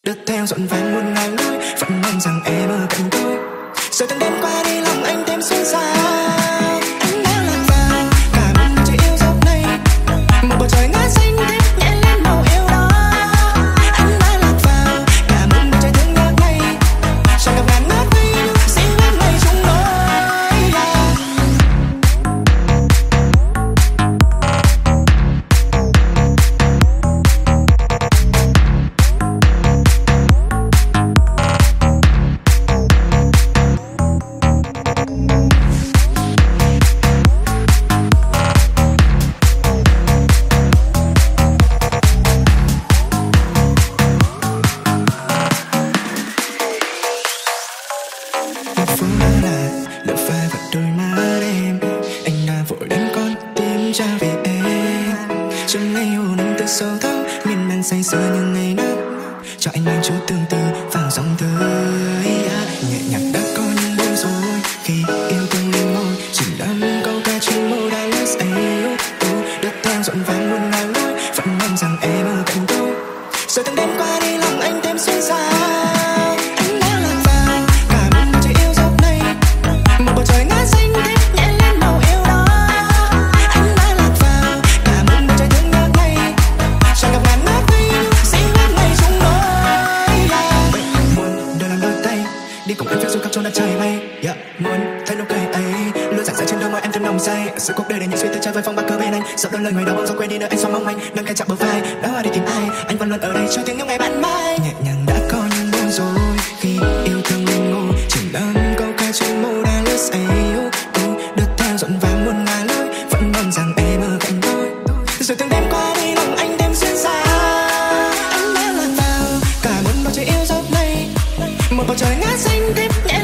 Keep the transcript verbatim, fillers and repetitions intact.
Đất theo dọn vàng muôn ngàn lối, vẫn mong rằng em ở cạnh tôi. Rồi từng đêm qua đi lòng anh thêm xôn xao. Anh đã lạc vào cả một bầu trời yêu dấu này, một bầu trời ngát xanh thép nhẹ lên màu yêu đó. Anh đã lạc vào cả một bầu trời thương nhớ này, tràn ngập ngàn ngát mây dịu êm ngày chúng tôi. Phố Đà Lạt lỡ phai vào đôi má em, anh đã vội đánh con tim trả về em. Trong ngày hồ nắng từ sâu thẳm, miên man say sưa như ngày nắng, cho anh mang chút tương tư vào dòng tới. Nhẹ nhàng đã có những đêm rồi khi yêu thương lên môi, chỉ đắm câu ca trên môi đã lỡ say yêu. Đất theo dọn vàng muôn ngàn lối, vẫn mong rằng em ở cạnh tôi. Rồi từng đêm qua đi lòng anh thêm xôn xao. Đi cùng em phiêu du khắp chốn đất trời mây, yeah. Muốn thấy nụ cười ấy luôn rạng rỡ trên đôi môi em thêm nồng say. Sự cuộc đời để những suy tư chơi với phong bạc cơ bên anh, sợ đôi lời người đó bao giờ quên đi nơi anh xóa mong manh. Nâng cái chạm bờ vai đó đi tìm ai, anh vẫn luôn ở đây cho tiếng những ngày ban mai. Nhẹ nhàng đã có những đêm rồi khi yêu thương lên ngôi, chỉ đắm câu ca trên môi đã lỡ say yêu. Đất theo dọn vàng muôn ngàn lối, vẫn mong rằng em ở cạnh tôi. Rồi từng đêm qua đi lòng anh thêm xuyên xa. Anh đã lạc vào cả một bầu trời yêu dấu này, một bầu trời ngát xanh thép nhẹ